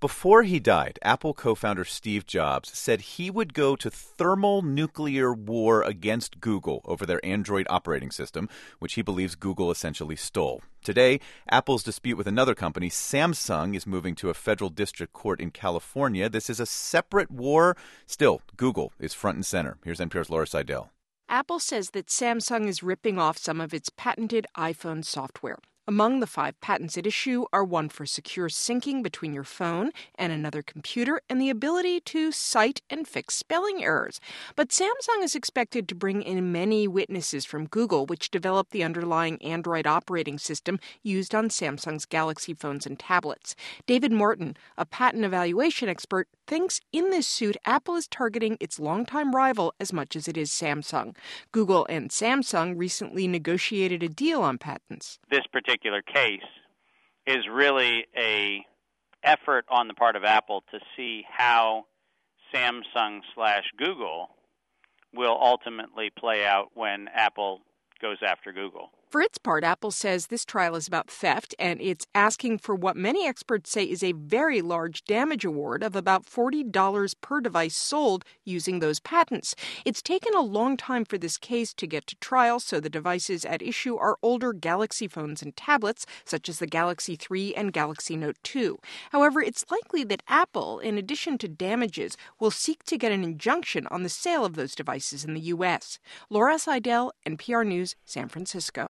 Before he died, Apple co-founder Steve Jobs said he would go to thermonuclear war against Google over their Android operating system, which he believes Google essentially stole. Today, Apple's dispute with another company, Samsung, is moving to a federal district court in California. This is a separate war. Still, Google is front and center. Here's NPR's Laura Seidel. Apple says that Samsung is ripping off some of its patented iPhone software. Among the 5 patents at issue are one for secure syncing between your phone and another computer and the ability to cite and fix spelling errors. But Samsung is expected to bring in many witnesses from Google, which developed the underlying Android operating system used on Samsung's Galaxy phones and tablets. David Morton, a patent evaluation expert, thinks in this suit Apple is targeting its longtime rival as much as it is Samsung. Google and Samsung recently negotiated a deal on patents. This particular case is really a effort on the part of Apple to see how Samsung/Google will ultimately play out when Apple goes after Google. For its part, Apple says this trial is about theft, and it's asking for what many experts say is a very large damage award of about $40 per device sold using those patents. It's taken a long time for this case to get to trial, so the devices at issue are older Galaxy phones and tablets, such as the Galaxy 3 and Galaxy Note 2. However, it's likely that Apple, in addition to damages, will seek to get an injunction on the sale of those devices in the U.S. Laura Seidel, NPR News, San Francisco.